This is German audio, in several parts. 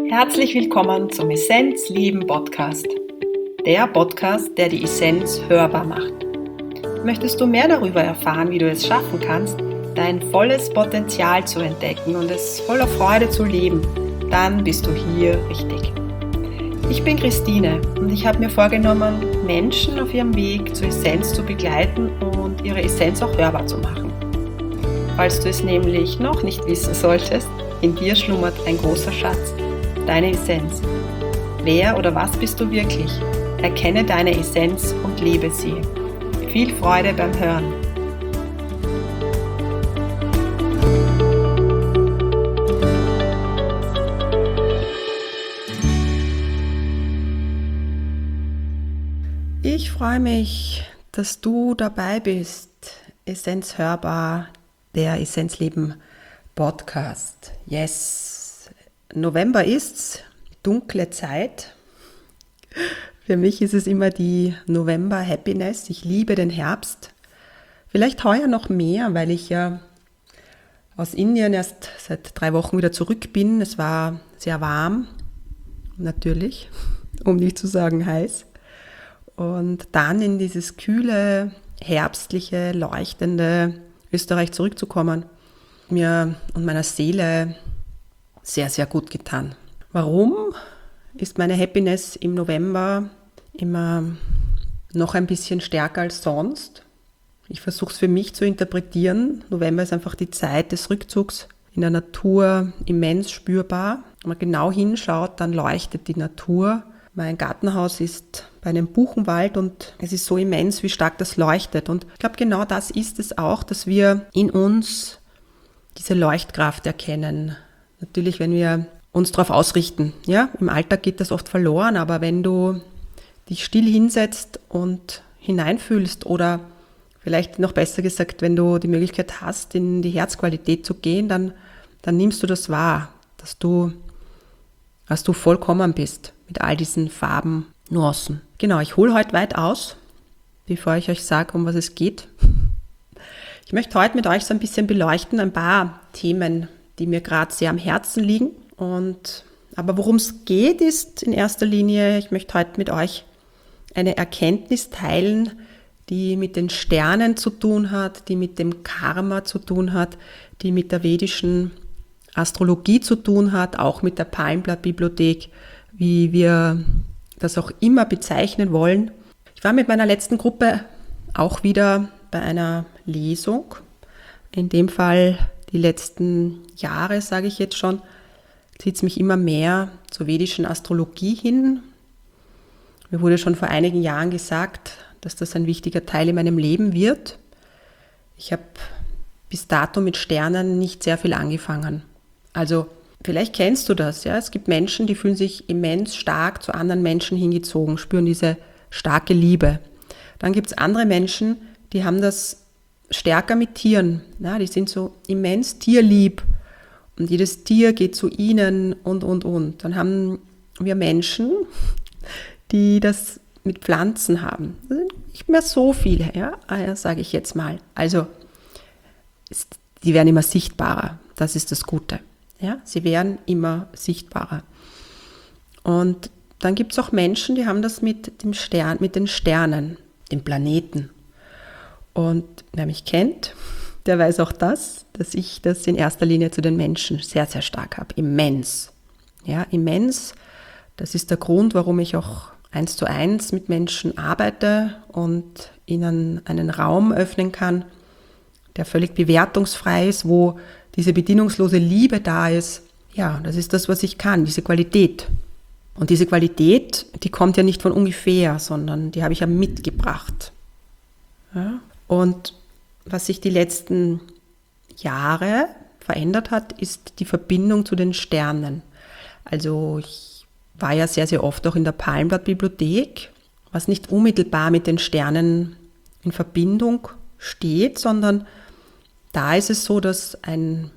Herzlich willkommen zum Essenz Leben Podcast. Der Podcast, der die Essenz hörbar macht. Möchtest du mehr darüber erfahren, wie du es schaffen kannst, dein volles Potenzial zu entdecken und es voller Freude zu leben, dann bist du hier richtig. Ich bin Christine und ich habe mir vorgenommen, Menschen auf ihrem Weg zur Essenz zu begleiten und ihre Essenz auch hörbar zu machen. Falls du es nämlich noch nicht wissen solltest, in dir schlummert ein großer Schatz, deine Essenz. Wer oder was bist du wirklich? Erkenne deine Essenz und lebe sie. Viel Freude beim Hören. Ich freue mich, dass du dabei bist. Essenz hörbar, der Essenzleben Podcast. Yes, November ist's, dunkle Zeit. Für mich ist es immer die November-Happiness. Ich liebe den Herbst. Vielleicht heuer noch mehr, weil ich ja aus Indien erst seit 3 Wochen wieder zurück bin. Es war sehr warm, natürlich, um nicht zu sagen heiß. Und dann in dieses kühle, herbstliche, leuchtende Österreich zurückzukommen, mir und meiner Seele sehr, sehr gut getan. Warum ist meine Happiness im November immer noch ein bisschen stärker als sonst? Ich versuche es für mich zu interpretieren. November ist einfach die Zeit des Rückzugs, in der Natur immens spürbar. Wenn man genau hinschaut, dann leuchtet die Natur. Mein Gartenhaus ist bei einem Buchenwald und es ist so immens, wie stark das leuchtet. Und ich glaube, genau das ist es auch, dass wir in uns diese Leuchtkraft erkennen. Natürlich, wenn wir uns darauf ausrichten. Ja? Im Alltag geht das oft verloren, aber wenn du dich still hinsetzt und hineinfühlst oder vielleicht noch besser gesagt, wenn du die Möglichkeit hast, in die Herzqualität zu gehen, dann nimmst du das wahr, dass du vollkommen bist mit all diesen Farben, Nuancen. Genau, ich hole heute weit aus, bevor ich euch sage, um was es geht. Ich möchte heute mit euch so ein bisschen beleuchten, ein paar Themen, die mir gerade sehr am Herzen liegen. Aber worum es geht, ist in erster Linie, ich möchte heute mit euch eine Erkenntnis teilen, die mit den Sternen zu tun hat, die mit dem Karma zu tun hat, die mit der vedischen Astrologie zu tun hat, auch mit der Palmblattbibliothek, wie wir das auch immer bezeichnen wollen. Ich war mit meiner letzten Gruppe auch wieder bei einer Lesung. In dem Fall die letzten Jahre, sage ich jetzt schon, zieht es mich immer mehr zur vedischen Astrologie hin. Mir wurde schon vor einigen Jahren gesagt, dass das ein wichtiger Teil in meinem Leben wird. Ich habe bis dato mit Sternen nicht sehr viel angefangen. Also vielleicht kennst du das. Ja? Es gibt Menschen, die fühlen sich immens stark zu anderen Menschen hingezogen, spüren diese starke Liebe. Dann gibt es andere Menschen, die haben das stärker mit Tieren. Ja? Die sind so immens tierlieb. Und jedes Tier geht zu ihnen und. Dann haben wir Menschen, die das mit Pflanzen haben. Das sind nicht mehr so viele, ja, sage ich jetzt mal. Also, die werden immer sichtbarer. Das ist das Gute. Ja? Sie werden immer sichtbarer. Und dann gibt es auch Menschen, die haben das mit dem Stern, mit den Sternen, den Planeten. Und wer mich kennt, der weiß auch das, dass ich das in erster Linie zu den Menschen sehr, sehr stark habe. Immens. Ja, immens. Das ist der Grund, warum ich auch 1:1 mit Menschen arbeite und ihnen einen Raum öffnen kann, der völlig bewertungsfrei ist, wo diese bedingungslose Liebe da ist. Ja, das ist das, was ich kann, diese Qualität. Und diese Qualität, die kommt ja nicht von ungefähr, sondern die habe ich ja mitgebracht. Ja? Und was sich die letzten Jahre verändert hat, ist die Verbindung zu den Sternen. Also ich war ja sehr, sehr oft auch in der Palmblattbibliothek, was nicht unmittelbar mit den Sternen in Verbindung steht, sondern da ist es so, dass ein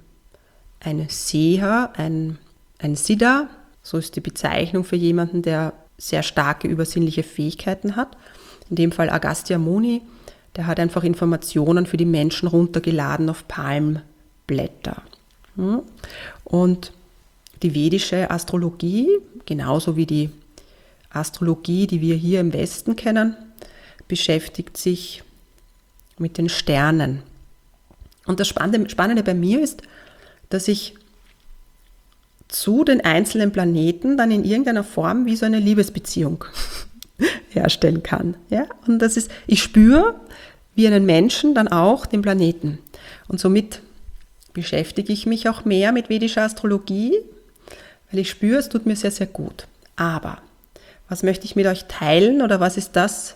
Seher, ein Siddha, so ist die Bezeichnung für jemanden, der sehr starke übersinnliche Fähigkeiten hat, in dem Fall Agastya Muni, der hat einfach Informationen für die Menschen runtergeladen auf Palmblätter. Und Die vedische Astrologie, genauso wie die Astrologie, die wir hier im Westen kennen, beschäftigt sich mit den Sternen. Und das Spannende bei mir ist, dass ich zu den einzelnen Planeten dann in irgendeiner Form wie so eine Liebesbeziehung herstellen kann. Ja? Und das ist, ich spüre wie einen Menschen dann auch den Planeten. Und somit beschäftige ich mich auch mehr mit vedischer Astrologie, weil ich spüre, es tut mir sehr, sehr gut. Aber was möchte ich mit euch teilen oder was ist das,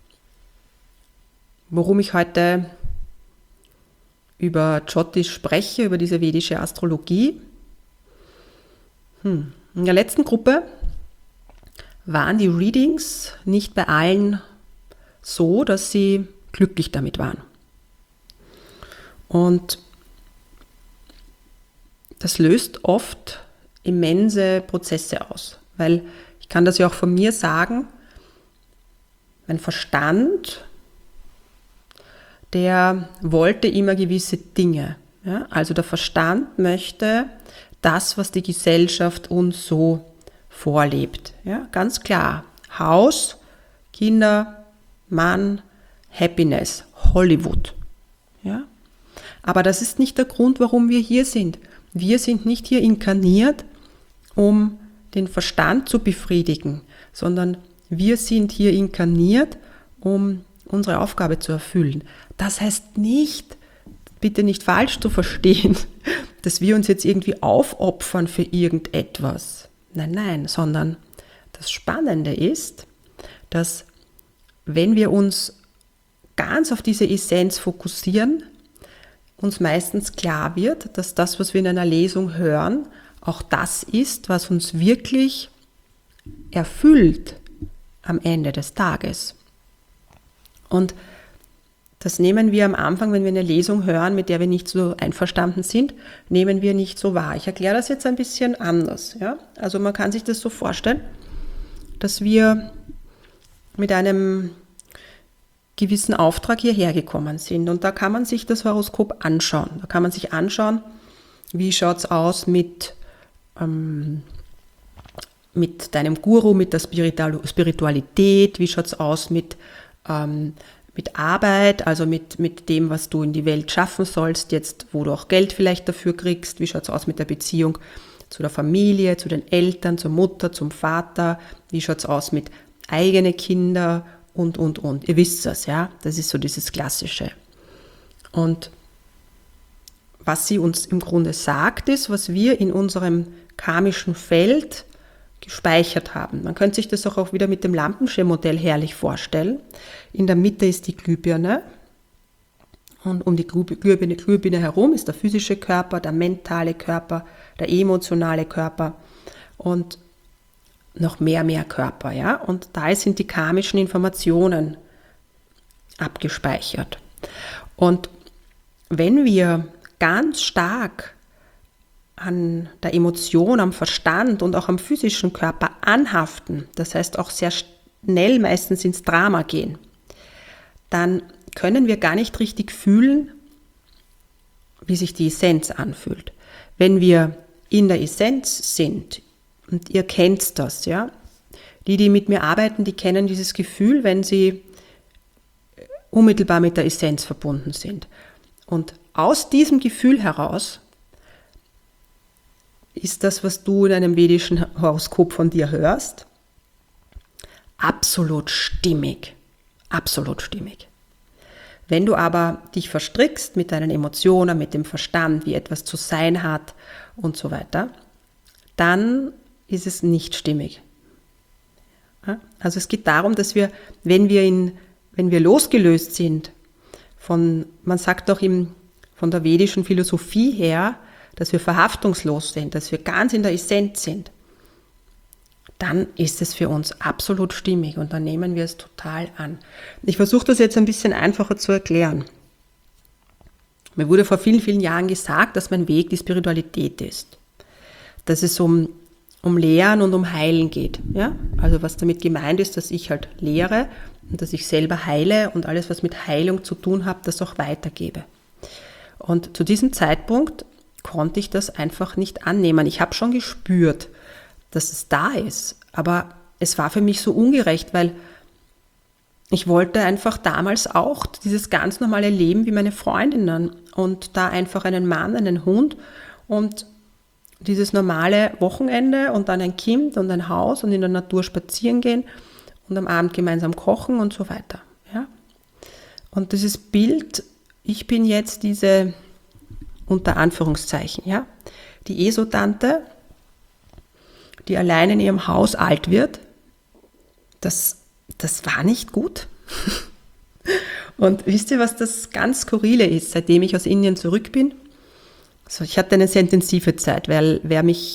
worum ich heute über Jyotish spreche, über diese vedische Astrologie? In der letzten Gruppe waren die Readings nicht bei allen so, dass sie glücklich damit waren. Und das löst oft immense Prozesse aus, weil ich kann das ja auch von mir sagen, mein Verstand, der wollte immer gewisse Dinge. Ja? Also der Verstand möchte das, was die Gesellschaft uns so vorlebt. Ja? Ganz klar, Haus, Kinder, Mann, Happiness, Hollywood. Ja? Aber das ist nicht der Grund, warum wir hier sind. Wir sind nicht hier inkarniert, um den Verstand zu befriedigen, sondern wir sind hier inkarniert, um unsere Aufgabe zu erfüllen. Das heißt nicht, bitte nicht falsch zu verstehen, dass wir uns jetzt irgendwie aufopfern für irgendetwas. Nein, sondern das Spannende ist, dass wenn wir uns ganz auf diese Essenz fokussieren, uns meistens klar wird, dass das, was wir in einer Lesung hören, auch das ist, was uns wirklich erfüllt am Ende des Tages. Und das nehmen wir am Anfang, wenn wir eine Lesung hören, mit der wir nicht so einverstanden sind, nehmen wir nicht so wahr. Ich erkläre das jetzt ein bisschen anders. Ja? Also man kann sich das so vorstellen, dass wir mit einem gewissen Auftrag hierher gekommen sind. Und da kann man sich das Horoskop anschauen. Da kann man sich anschauen, wie schaut es aus mit deinem Guru, mit der Spiritualität, wie schaut es aus mit Arbeit, also mit dem, was du in die Welt schaffen sollst, jetzt wo du auch Geld vielleicht dafür kriegst, wie schaut es aus mit der Beziehung zu der Familie, zu den Eltern, zur Mutter, zum Vater, wie schaut es aus mit eigenen Kindern und. Ihr wisst das, ja, das ist so dieses Klassische. Und was sie uns im Grunde sagt, ist, was wir in unserem karmischen Feld gespeichert haben. Man könnte sich das auch wieder mit dem Lampenschirmmodell herrlich vorstellen. In der Mitte ist die Glühbirne und um die Glühbirne herum ist der physische Körper, der mentale Körper, der emotionale Körper und noch mehr Körper. Ja? Und da sind die karmischen Informationen abgespeichert. Und wenn wir ganz stark an der Emotion, am Verstand und auch am physischen Körper anhaften, das heißt auch sehr schnell meistens ins Drama gehen, dann können wir gar nicht richtig fühlen, wie sich die Essenz anfühlt. Wenn wir in der Essenz sind, und ihr kennt das, ja, die mit mir arbeiten, die kennen dieses Gefühl, wenn sie unmittelbar mit der Essenz verbunden sind. Und aus diesem Gefühl heraus ist das, was du in einem vedischen Horoskop von dir hörst, absolut stimmig. Absolut stimmig. Wenn du aber dich verstrickst mit deinen Emotionen, mit dem Verstand, wie etwas zu sein hat und so weiter, dann ist es nicht stimmig. Also es geht darum, dass wir, wenn wir losgelöst sind man sagt auch von der vedischen Philosophie her, dass wir verhaftungslos sind, dass wir ganz in der Essenz sind, dann ist es für uns absolut stimmig und dann nehmen wir es total an. Ich versuche das jetzt ein bisschen einfacher zu erklären. Mir wurde vor vielen, vielen Jahren gesagt, dass mein Weg die Spiritualität ist. Dass es um Lehren und um Heilen geht. Ja? Also was damit gemeint ist, dass ich halt lehre und dass ich selber heile und alles, was mit Heilung zu tun hat, das auch weitergebe. Und zu diesem Zeitpunkt konnte ich das einfach nicht annehmen. Ich habe schon gespürt, dass es da ist, aber es war für mich so ungerecht, weil ich wollte einfach damals auch dieses ganz normale Leben wie meine Freundinnen und da einfach einen Mann, einen Hund und dieses normale Wochenende und dann ein Kind und ein Haus und in der Natur spazieren gehen und am Abend gemeinsam kochen und so weiter. Ja? Und dieses Bild, ich bin jetzt diese, unter Anführungszeichen, ja, die ESO-Tante, die allein in ihrem Haus alt wird, das war nicht gut. Und wisst ihr, was das ganz Skurrile ist, seitdem ich aus Indien zurück bin? Also ich hatte eine sehr intensive Zeit, weil wer mich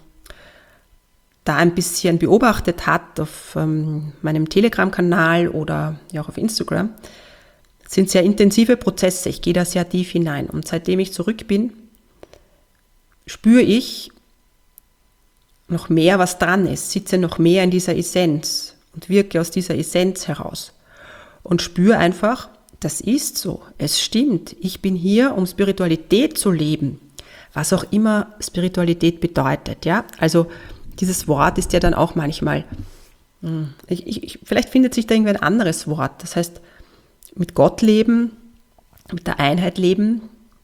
da ein bisschen beobachtet hat auf meinem Telegram-Kanal oder ja auch auf Instagram, sind sehr intensive Prozesse. Ich gehe da sehr tief hinein. Und seitdem ich zurück bin, spüre ich noch mehr, was dran ist, sitze noch mehr in dieser Essenz und wirke aus dieser Essenz heraus. Und spüre einfach, das ist so, es stimmt. Ich bin hier, um Spiritualität zu leben, was auch immer Spiritualität bedeutet. Ja? Also dieses Wort ist ja dann auch manchmal, vielleicht findet sich da irgendwie ein anderes Wort. Das heißt, mit Gott leben, mit der Einheit leben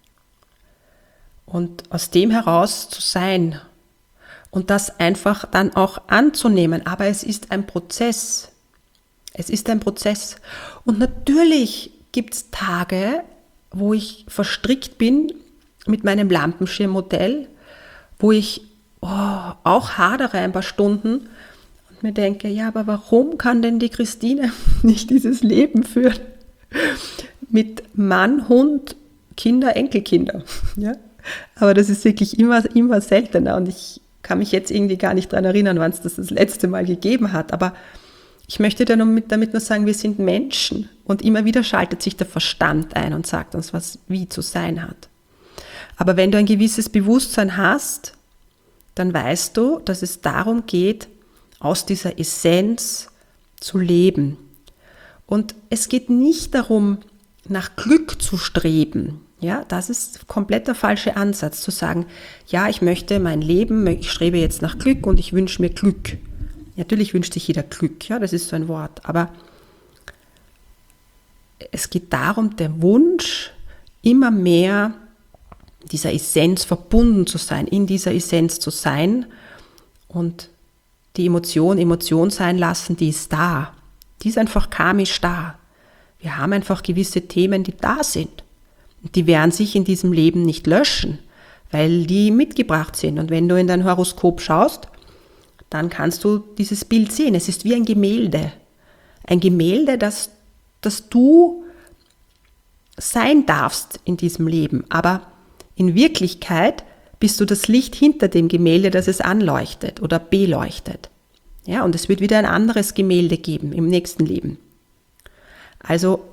und aus dem heraus zu sein und das einfach dann auch anzunehmen. Aber es ist ein Prozess. Es ist ein Prozess. Und natürlich gibt es Tage, wo ich verstrickt bin mit meinem Lampenschirmmodell, wo ich auch hadere ein paar Stunden und mir denke, ja, aber warum kann denn die Christine nicht dieses Leben führen? Mit Mann, Hund, Kinder, Enkelkinder. Ja? Aber das ist wirklich immer seltener und ich kann mich jetzt irgendwie gar nicht daran erinnern, wann es das letzte Mal gegeben hat. Aber ich möchte damit nur sagen, wir sind Menschen und immer wieder schaltet sich der Verstand ein und sagt uns, was wie zu sein hat. Aber wenn du ein gewisses Bewusstsein hast, dann weißt du, dass es darum geht, aus dieser Essenz zu leben. Und es geht nicht darum, nach Glück zu streben. Ja, das ist komplett der falsche Ansatz, zu sagen, ja, ich möchte mein Leben, ich strebe jetzt nach Glück und ich wünsche mir Glück. Natürlich wünscht sich jeder Glück, ja, das ist so ein Wort, aber es geht darum, der Wunsch, immer mehr dieser Essenz verbunden zu sein, in dieser Essenz zu sein und die Emotion sein lassen, die ist da. Die ist einfach karmisch da. Wir haben einfach gewisse Themen, die da sind. Und die werden sich in diesem Leben nicht löschen, weil die mitgebracht sind. Und wenn du in dein Horoskop schaust, dann kannst du dieses Bild sehen. Es ist wie ein Gemälde. Ein Gemälde, das du sein darfst in diesem Leben. Aber in Wirklichkeit bist du das Licht hinter dem Gemälde, das es anleuchtet oder beleuchtet. Ja, und es wird wieder ein anderes Gemälde geben im nächsten Leben. Also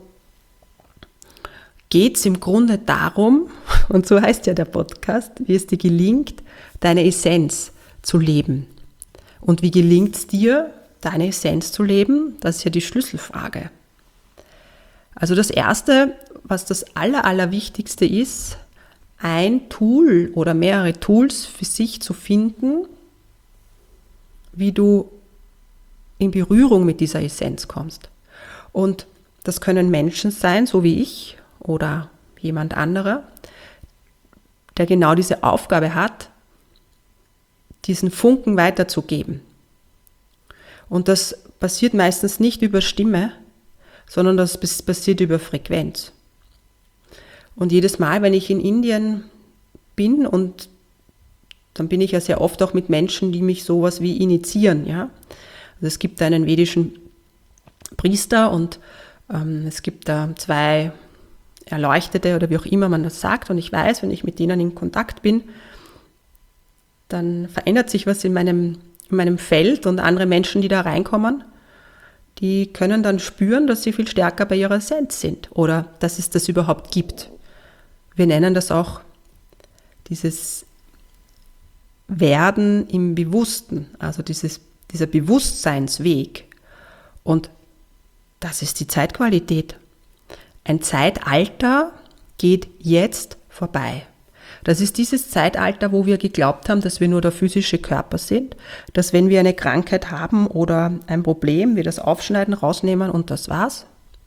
geht es im Grunde darum, und so heißt ja der Podcast, wie es dir gelingt, deine Essenz zu leben. Und wie gelingt es dir, deine Essenz zu leben? Das ist ja die Schlüsselfrage. Also das Erste, was das Allerwichtigste ist, ein Tool oder mehrere Tools für sich zu finden, wie du in Berührung mit dieser Essenz kommst. Und das können Menschen sein, so wie ich oder jemand anderer, der genau diese Aufgabe hat, diesen Funken weiterzugeben. Und das passiert meistens nicht über Stimme, sondern das passiert über Frequenz. Und jedes Mal, wenn ich in Indien bin, und dann bin ich ja sehr oft auch mit Menschen, die mich sowas wie initiieren, ja. Also es gibt einen vedischen Priester und es gibt da 2 Erleuchtete oder wie auch immer man das sagt. Und ich weiß, wenn ich mit denen in Kontakt bin, dann verändert sich was in meinem Feld und andere Menschen, die da reinkommen, die können dann spüren, dass sie viel stärker bei ihrer Essenz sind oder dass es das überhaupt gibt. Wir nennen das auch dieses Werden im Bewussten, also dieser Bewusstseinsweg. Und das ist die Zeitqualität. Ein Zeitalter geht jetzt vorbei. Das ist dieses Zeitalter, wo wir geglaubt haben, dass wir nur der physische Körper sind, dass wenn wir eine Krankheit haben oder ein Problem, wir das aufschneiden, rausnehmen und das war's.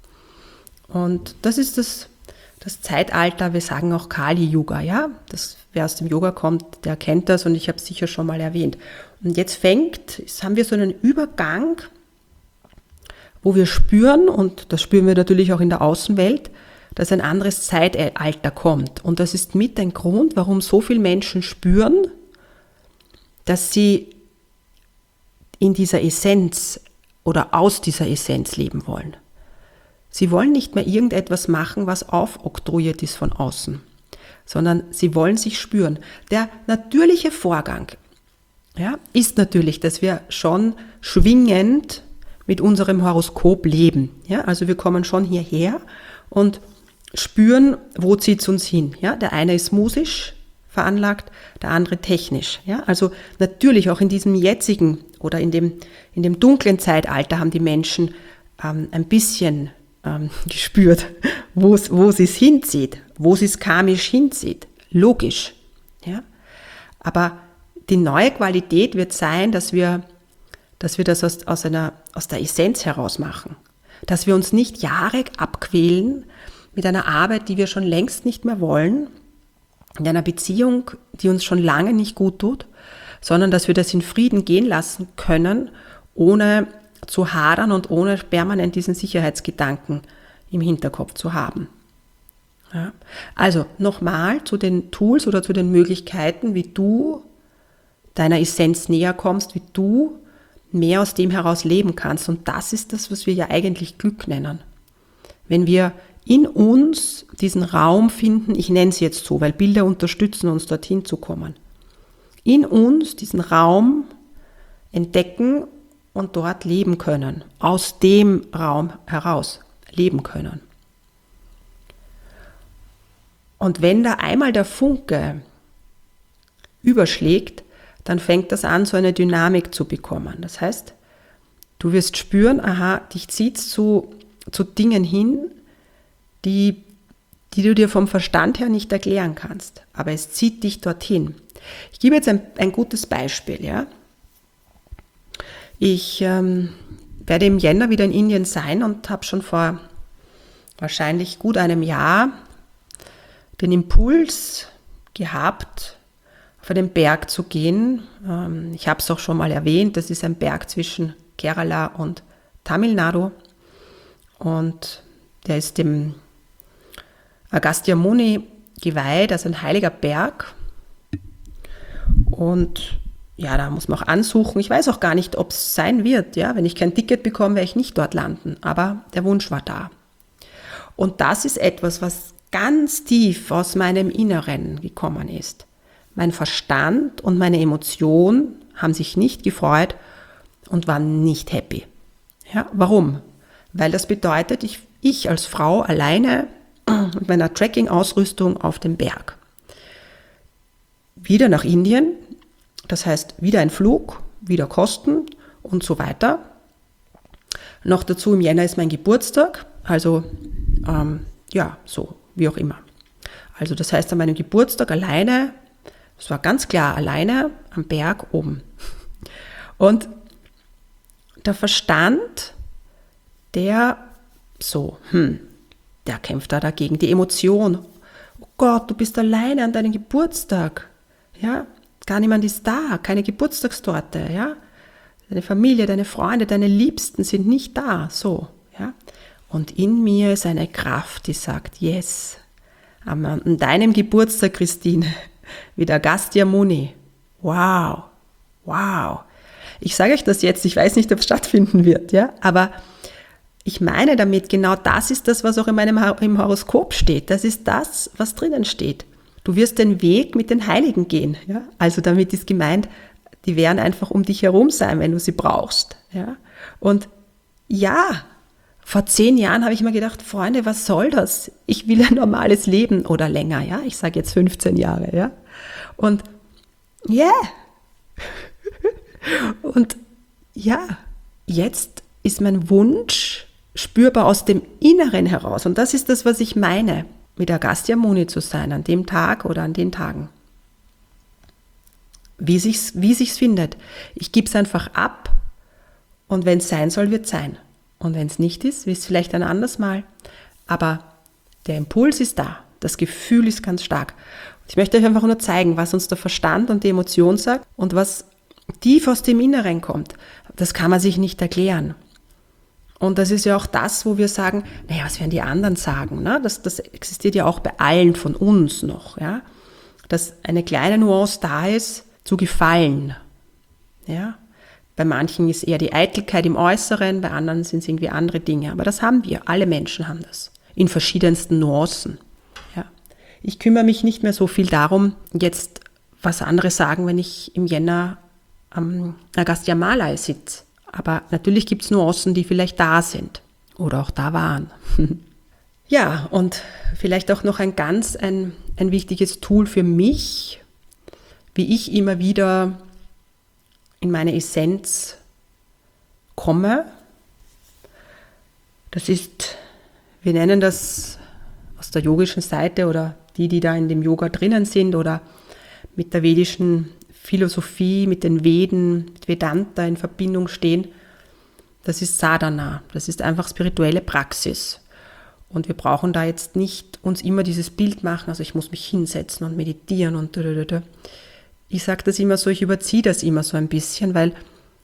Und das ist das Zeitalter, wir sagen auch Kali-Yuga, ja. Wer aus dem Yoga kommt, der kennt das und ich habe es sicher schon mal erwähnt. Und jetzt haben wir so einen Übergang, wo wir spüren, und das spüren wir natürlich auch in der Außenwelt, dass ein anderes Zeitalter kommt. Und das ist mit ein Grund, warum so viele Menschen spüren, dass sie in dieser Essenz oder aus dieser Essenz leben wollen. Sie wollen nicht mehr irgendetwas machen, was aufoktroyiert ist von außen, sondern sie wollen sich spüren. Der natürliche Vorgang, ja, ist natürlich, dass wir schon schwingend mit unserem Horoskop leben. Ja, also wir kommen schon hierher und spüren, wo zieht es uns hin. Ja, der eine ist musisch veranlagt, der andere technisch. Ja, also natürlich auch in diesem jetzigen oder in dem dunklen Zeitalter haben die Menschen ein bisschen gespürt, wo sie es hinzieht, wo sie es karmisch hinzieht. Logisch. Ja, aber die neue Qualität wird sein, dass wir das aus der Essenz heraus machen. Dass wir uns nicht Jahre abquälen mit einer Arbeit, die wir schon längst nicht mehr wollen, in einer Beziehung, die uns schon lange nicht gut tut, sondern dass wir das in Frieden gehen lassen können, ohne zu hadern und ohne permanent diesen Sicherheitsgedanken im Hinterkopf zu haben. Ja. Also nochmal zu den Tools oder zu den Möglichkeiten, wie du deiner Essenz näher kommst, wie du mehr aus dem heraus leben kannst. Und das ist das, was wir ja eigentlich Glück nennen. Wenn wir in uns diesen Raum finden, ich nenne es jetzt so, weil Bilder unterstützen uns, dorthin zu kommen. In uns diesen Raum entdecken und dort leben können, aus dem Raum heraus leben können. Und wenn da einmal der Funke überschlägt, dann fängt das an, so eine Dynamik zu bekommen. Das heißt, du wirst spüren, aha, dich zieht es zu Dingen hin, die du dir vom Verstand her nicht erklären kannst. Aber es zieht dich dorthin. Ich gebe jetzt ein gutes Beispiel. Ja? Ich werde im Jänner wieder in Indien sein und habe schon vor wahrscheinlich gut einem Jahr den Impuls gehabt, auf einen Berg zu gehen. Ich habe es auch schon mal erwähnt, das ist ein Berg zwischen Kerala und Tamil Nadu und der ist dem Agastya Muni geweiht, also ein heiliger Berg. Und ja, da muss man auch ansuchen. Ich weiß auch gar nicht, ob es sein wird. Ja? Wenn ich kein Ticket bekomme, werde ich nicht dort landen. Aber der Wunsch war da. Und das ist etwas, was ganz tief aus meinem Inneren gekommen ist. Mein Verstand und meine Emotion haben sich nicht gefreut und waren nicht happy. Ja, warum? Weil das bedeutet, ich als Frau alleine mit meiner Trekking-Ausrüstung auf dem Berg. Wieder nach Indien, das heißt wieder ein Flug, wieder Kosten und so weiter. Noch dazu im Jänner ist mein Geburtstag, also ja, so wie auch immer. Also das heißt an meinem Geburtstag alleine, es war ganz klar, alleine am Berg oben. Und der Verstand, der kämpft da dagegen. Die Emotion, oh Gott, du bist alleine an deinem Geburtstag. Ja, gar niemand ist da, keine Geburtstagstorte. Ja, deine Familie, deine Freunde, deine Liebsten sind nicht da. So, ja. Und in mir ist eine Kraft, die sagt, yes, an deinem Geburtstag, Christine, wie der Agastya Muni. Wow, wow. Ich sage euch das jetzt, ich weiß nicht, ob es stattfinden wird, ja, aber ich meine damit, genau das ist das, was auch im Horoskop steht. Das ist das, was drinnen steht. Du wirst den Weg mit den Heiligen gehen. Ja? Also damit ist gemeint, die werden einfach um dich herum sein, wenn du sie brauchst. Ja? Und ja, vor 10 Jahren habe ich mir gedacht, Freunde, was soll das? Ich will ein normales Leben oder länger. Ja? Ich sage jetzt 15 Jahre. Ja? Und yeah. Und ja, jetzt ist mein Wunsch spürbar aus dem Inneren heraus. Und das ist das, was ich meine. mit Agastya Muni zu sein, an dem Tag oder an den Tagen. Wie sich's findet. Ich gebe es einfach ab und wenn es sein soll, wird es sein. Und wenn es nicht ist, ist es vielleicht ein anderes Mal. Aber der Impuls ist da. Das Gefühl ist ganz stark. Ich möchte euch einfach nur zeigen, was uns der Verstand und die Emotion sagt und was tief aus dem Inneren kommt. Das kann man sich nicht erklären. Und das ist ja auch das, wo wir sagen, naja, was werden die anderen sagen? Ne? Das existiert ja auch bei allen von uns noch. Ja? Dass eine kleine Nuance da ist, zu gefallen. Ja? Bei manchen ist eher die Eitelkeit im Äußeren, bei anderen sind es irgendwie andere Dinge. Aber das haben wir, alle Menschen haben das, in verschiedensten Nuancen. Ja? Ich kümmere mich nicht mehr so viel darum, jetzt was andere sagen, wenn ich im Jänner am Agastya Malai sitze. Aber natürlich gibt es Nuancen, die vielleicht da sind oder auch da waren. Ja, und vielleicht auch noch ein wichtiges Tool für mich, wie ich immer wieder in meine Essenz komme. Das ist, wir nennen das aus der yogischen Seite oder die da in dem Yoga drinnen sind oder mit der vedischen Philosophie, mit den Veden, mit Vedanta in Verbindung stehen, das ist Sadhana, das ist einfach spirituelle Praxis. Und wir brauchen da jetzt nicht uns immer dieses Bild machen, also ich muss mich hinsetzen und meditieren und Ich sage das immer so, ich überziehe das immer so ein bisschen, weil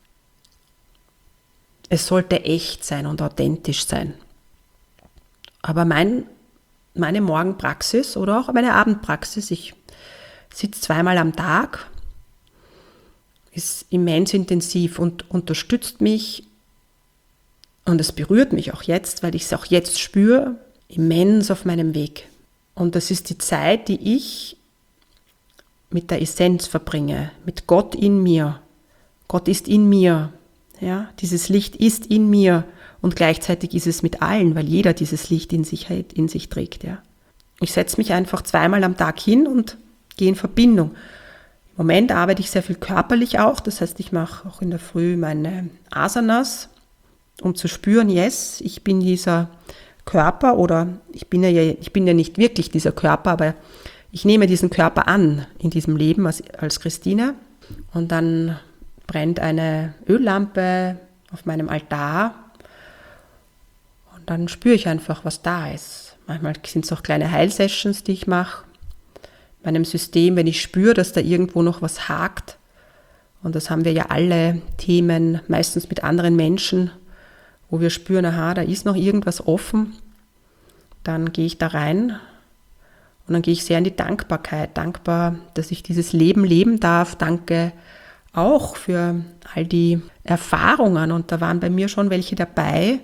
es sollte echt sein und authentisch sein. Aber meine Morgenpraxis oder auch meine Abendpraxis, ich sitze 2-mal am Tag, ist immens intensiv und unterstützt mich und es berührt mich auch jetzt, weil ich es auch jetzt spüre, immens auf meinem Weg. Und das ist die Zeit, die ich mit der Essenz verbringe, mit Gott in mir. Gott ist in mir. Ja? Dieses Licht ist in mir und gleichzeitig ist es mit allen, weil jeder dieses Licht in sich trägt. Ja? Ich setze mich einfach 2-mal am Tag hin und gehe in Verbindung. Im Moment arbeite ich sehr viel körperlich auch, das heißt, ich mache auch in der Früh meine Asanas, um zu spüren, yes, ich bin dieser Körper oder ich bin ja nicht wirklich dieser Körper, aber ich nehme diesen Körper an in diesem Leben als Christine und dann brennt eine Öllampe auf meinem Altar und dann spüre ich einfach, was da ist. Manchmal sind es auch kleine Heilsessions, die ich mache. Meinem System, wenn ich spüre, dass da irgendwo noch was hakt. Und das haben wir ja alle Themen, meistens mit anderen Menschen, wo wir spüren, aha, da ist noch irgendwas offen. Dann gehe ich da rein und dann gehe ich sehr in die Dankbarkeit. Dankbar, dass ich dieses Leben leben darf. Danke auch für all die Erfahrungen. Und da waren bei mir schon welche dabei,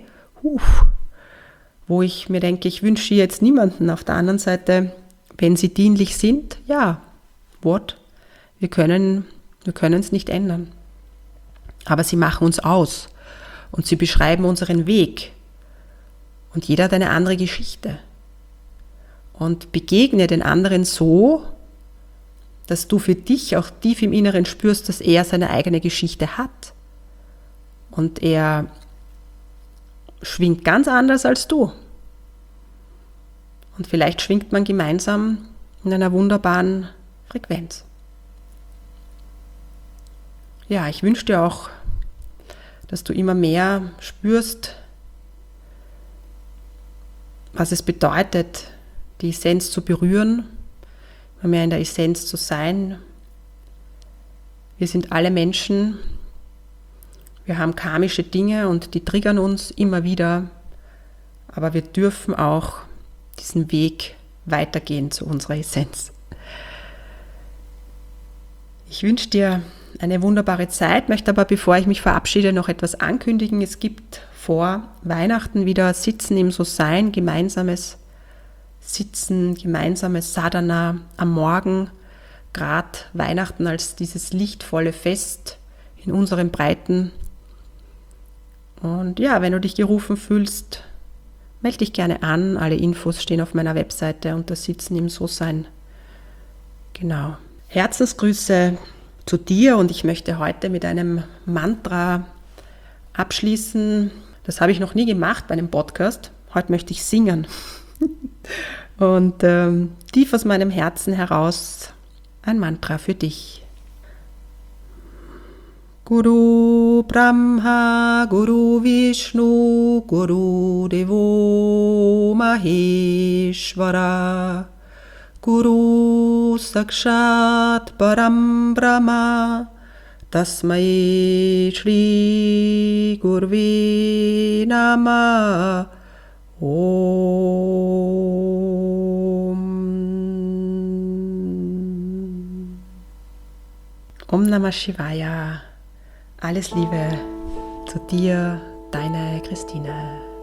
wo ich mir denke, ich wünsche jetzt niemanden. Auf der anderen Seite, wenn sie dienlich sind, ja, wir können es nicht ändern. Aber sie machen uns aus und sie beschreiben unseren Weg. Und jeder hat eine andere Geschichte. Und begegne den anderen so, dass du für dich auch tief im Inneren spürst, dass er seine eigene Geschichte hat. Und er schwingt ganz anders als du. Und vielleicht schwingt man gemeinsam in einer wunderbaren Frequenz. Ja, ich wünsche dir auch, dass du immer mehr spürst, was es bedeutet, die Essenz zu berühren, immer mehr in der Essenz zu sein. Wir sind alle Menschen, wir haben karmische Dinge und die triggern uns immer wieder, aber wir dürfen auch diesen Weg weitergehen zu unserer Essenz. Ich wünsche dir eine wunderbare Zeit, möchte aber, bevor ich mich verabschiede, noch etwas ankündigen. Es gibt vor Weihnachten wieder Sitzen im So-Sein, gemeinsames Sitzen, gemeinsames Sadhana am Morgen, gerade Weihnachten als dieses lichtvolle Fest in unseren Breiten. Und ja, wenn du dich gerufen fühlst, melde dich gerne an. Alle Infos stehen auf meiner Webseite unter Sitzen im So-Sein. Genau. Herzensgrüße zu dir und ich möchte heute mit einem Mantra abschließen. Das habe ich noch nie gemacht bei einem Podcast. Heute möchte ich singen. Und tief aus meinem Herzen heraus ein Mantra für dich. Guru Brahma, Guru Vishnu, Guru Devo Maheshwara, Guru Sakshat Param Brahma, Tasmai Shri Gurve Namah. Om Namah Shivaya. Alles Liebe zu dir, deine Christine.